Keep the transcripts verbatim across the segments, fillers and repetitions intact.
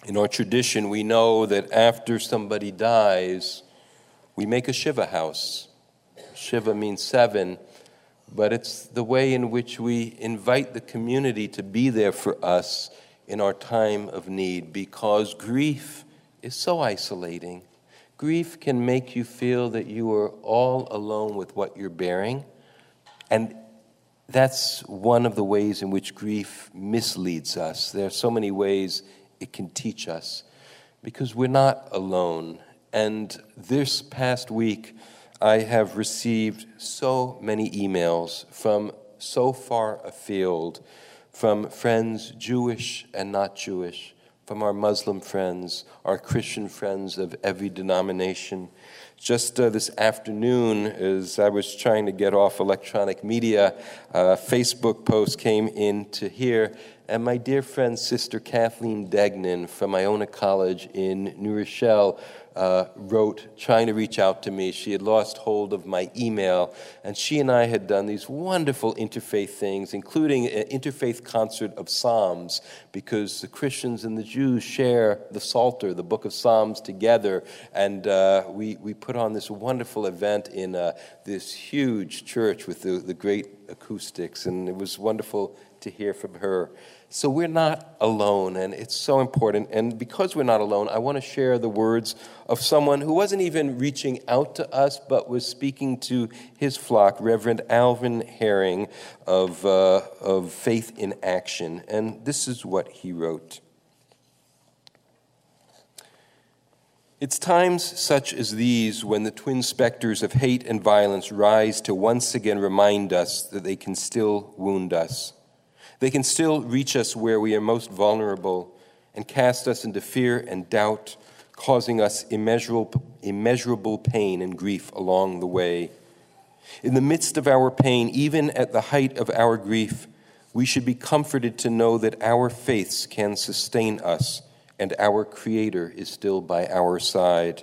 In our tradition, we know that after somebody dies, we make a Shiva house. Shiva means seven, but it's the way in which we invite the community to be there for us in our time of need, because grief is so isolating. Grief can make you feel that you are all alone with what you're bearing, and that's one of the ways in which grief misleads us. There are so many ways it can teach us, because we're not alone. And this past week, I have received so many emails from so far afield, from friends, Jewish and not Jewish, from our Muslim friends, our Christian friends of every denomination. Just uh, this afternoon, as I was trying to get off electronic media, a Facebook post came in to here, and my dear friend, Sister Kathleen Degnan from Iona College in New Rochelle uh, wrote, trying to reach out to me. She had lost hold of my email, and she and I had done these wonderful interfaith things, including an interfaith concert of Psalms, because the Christians and the Jews share the Psalter, the book of Psalms, together, and uh, we, we put on this wonderful event in uh, this huge church with the, the great acoustics, and it was wonderful to hear from her. So we're not alone, and it's so important. And because we're not alone, I want to share the words of someone who wasn't even reaching out to us, but was speaking to his flock, Reverend Alvin Herring of, uh, of Faith in Action. And this is what he wrote. It's times such as these when the twin specters of hate and violence rise to once again remind us that they can still wound us. They can still reach us where we are most vulnerable and cast us into fear and doubt, causing us immeasurable, immeasurable pain and grief along the way. In the midst of our pain, even at the height of our grief, we should be comforted to know that our faiths can sustain us and our Creator is still by our side.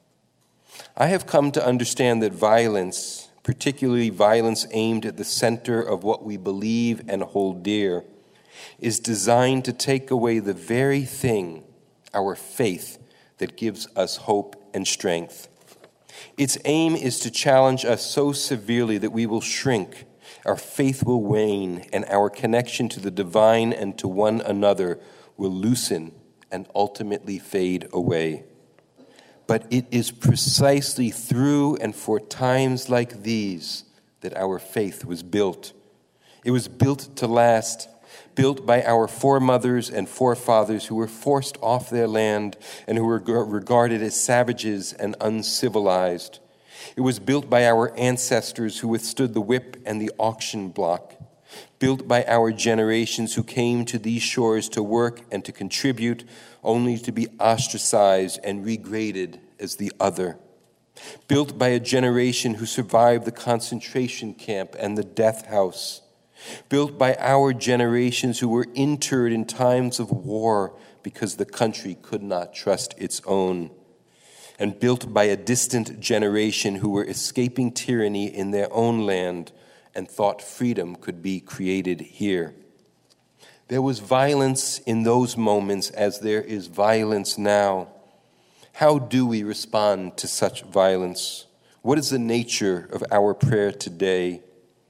I have come to understand that violence, particularly violence aimed at the center of what we believe and hold dear, is designed to take away the very thing, our faith, that gives us hope and strength. Its aim is to challenge us so severely that we will shrink, our faith will wane, and our connection to the divine and to one another will loosen and ultimately fade away. But it is precisely through and for times like these that our faith was built. It was built to last, built by our foremothers and forefathers who were forced off their land and who were regarded as savages and uncivilized. It was built by our ancestors who withstood the whip and the auction block, built by our generations who came to these shores to work and to contribute, only to be ostracized and regraded as the other. Built by a generation who survived the concentration camp and the death house. Built by our generations who were interred in times of war because the country could not trust its own. And built by a distant generation who were escaping tyranny in their own land and thought freedom could be created here. There was violence in those moments as there is violence now. How do we respond to such violence? What is the nature of our prayer today?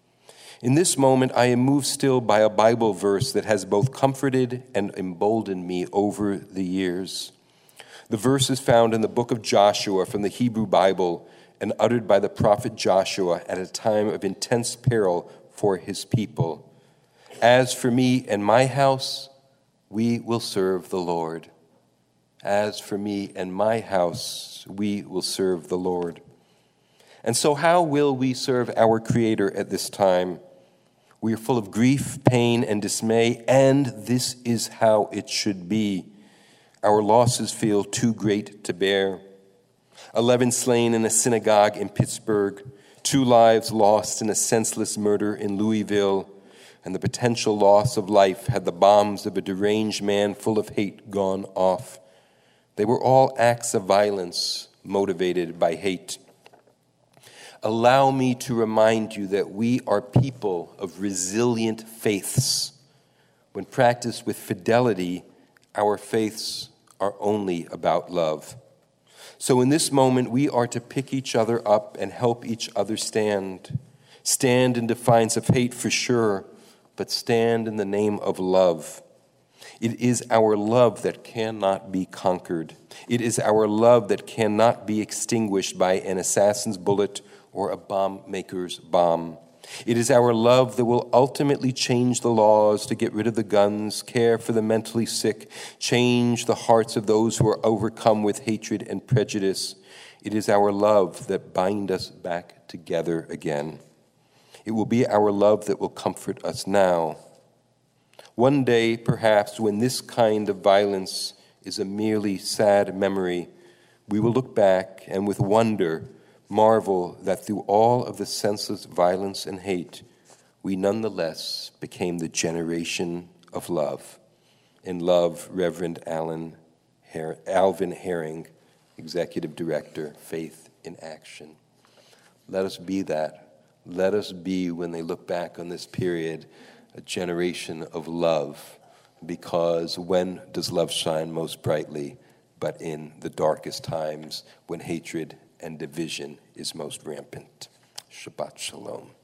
In this moment, I am moved still by a Bible verse that has both comforted and emboldened me over the years. The verse is found in the book of Joshua from the Hebrew Bible and uttered by the prophet Joshua at a time of intense peril for his people. As for me and my house, we will serve the Lord. As for me and my house, we will serve the Lord. And so how will we serve our Creator at this time? We are full of grief, pain, and dismay, and this is how it should be. Our losses feel too great to bear. Eleven slain in a synagogue in Pittsburgh, two lives lost in a senseless murder in Louisville, and the potential loss of life had the bombs of a deranged man full of hate gone off. They were all acts of violence motivated by hate. Allow me to remind you that we are people of resilient faiths. When practiced with fidelity, our faiths are only about love. So in this moment, we are to pick each other up and help each other stand. Stand in defiance of hate for sure, but stand in the name of love. It is our love that cannot be conquered. It is our love that cannot be extinguished by an assassin's bullet or a bomb maker's bomb. It is our love that will ultimately change the laws to get rid of the guns, care for the mentally sick, change the hearts of those who are overcome with hatred and prejudice. It is our love that binds us back together again. It will be our love that will comfort us now. One day, perhaps, when this kind of violence is a merely sad memory, we will look back and with wonder marvel that through all of the senseless violence and hate, we nonetheless became the generation of love. In love, Reverend Alan Her- Alvin Herring, Executive Director, Faith in Action. Let us be that. Let us be, when they look back on this period, a generation of love, because when does love shine most brightly but in the darkest times when hatred and division is most rampant? Shabbat Shalom.